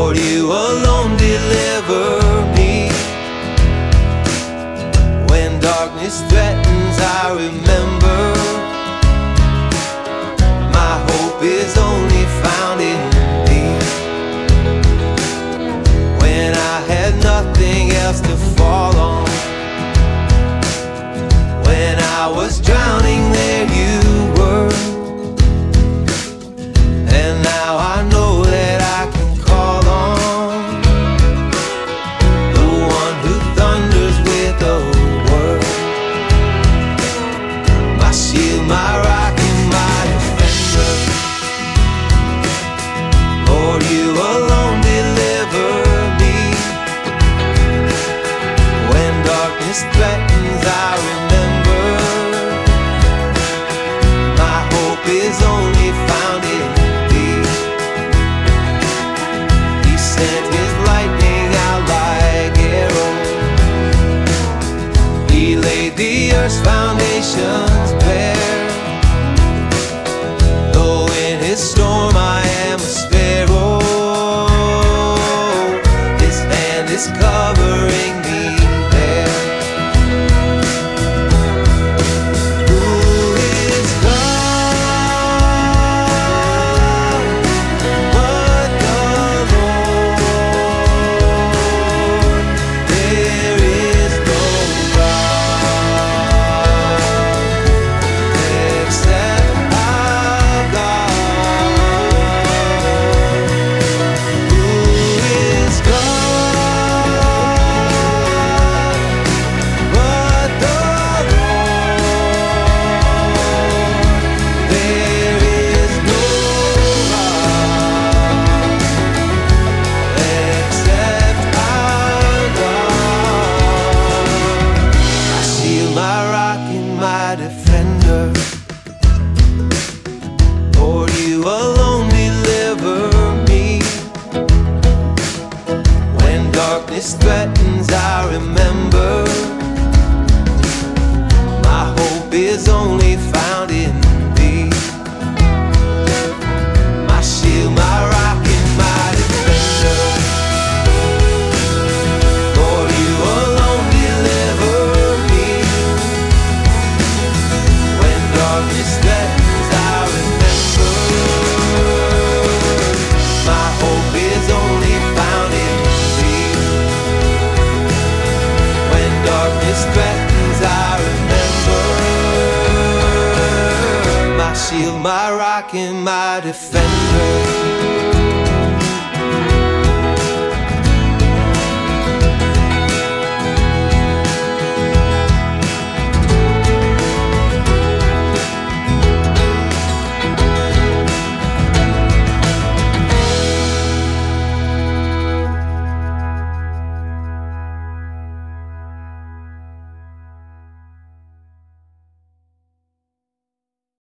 Lord, you alone deliver me. When darkness threatens, I remember my hope is only found in thee. When I had nothing else to fall on, when I was drowning, there you were. And now I know that I can call on the one who thunders with a word. My shield, my rock, and my defender. Lord, you alone deliver me. When darkness threatens, I remember my hope is only found in thee. He sent his lightning out like arrows. He laid the earth's foundations bare. Though in his storm I am a sparrow, his hand is covering me there. Who is God but the Lord? There is no God except our God. Who is God but the Lord? There is no God except our God. My shield, my rock, and my defender. Lord, you alone deliver me. When darkness threatens, I remember my hope is only found in thee. My shield, my rock, and my defender. Lord, you alone deliver me. When darkness threatens, I remember my hope is only found in thee. When darkness threatens, I remember my shield, my rock, and my defender.